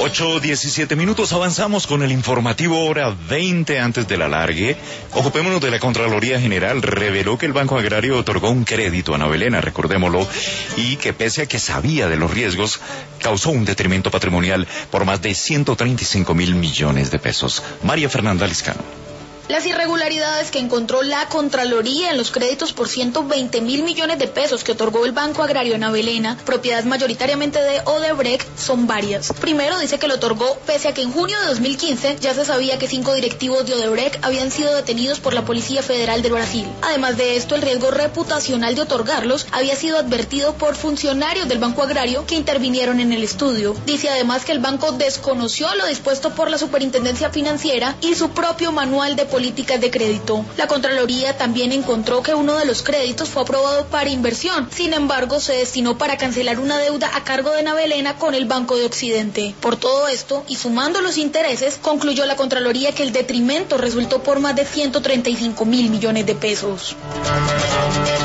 8:17, avanzamos con el informativo hora 20 antes del alargue. Ocupémonos de la Contraloría General. Reveló que el Banco Agrario otorgó un crédito a Ana Belén, recordémoslo, y que pese a que sabía de los riesgos, causó un detrimento patrimonial por más de 135.000 millones de pesos. María Fernanda Liscano. Las irregularidades que encontró la Contraloría en los créditos por 120.000 millones de pesos que otorgó el Banco Agrario Ana Belén, propiedad mayoritariamente de Odebrecht, son varias. Primero, dice que lo otorgó pese a que en junio de 2015 ya se sabía que 5 directivos de Odebrecht habían sido detenidos por la Policía Federal de Brasil. Además de esto, el riesgo reputacional de otorgarlos había sido advertido por funcionarios del Banco Agrario que intervinieron en el estudio. Dice además que el banco desconoció lo dispuesto por la Superintendencia Financiera y su propio manual de políticas de crédito. La Contraloría también encontró que uno de los créditos fue aprobado para inversión, sin embargo se destinó para cancelar una deuda a cargo de Ana Belén con el Banco de Occidente. Por todo esto, y sumando los intereses, concluyó la Contraloría que el detrimento resultó por más de 135.000 millones de pesos.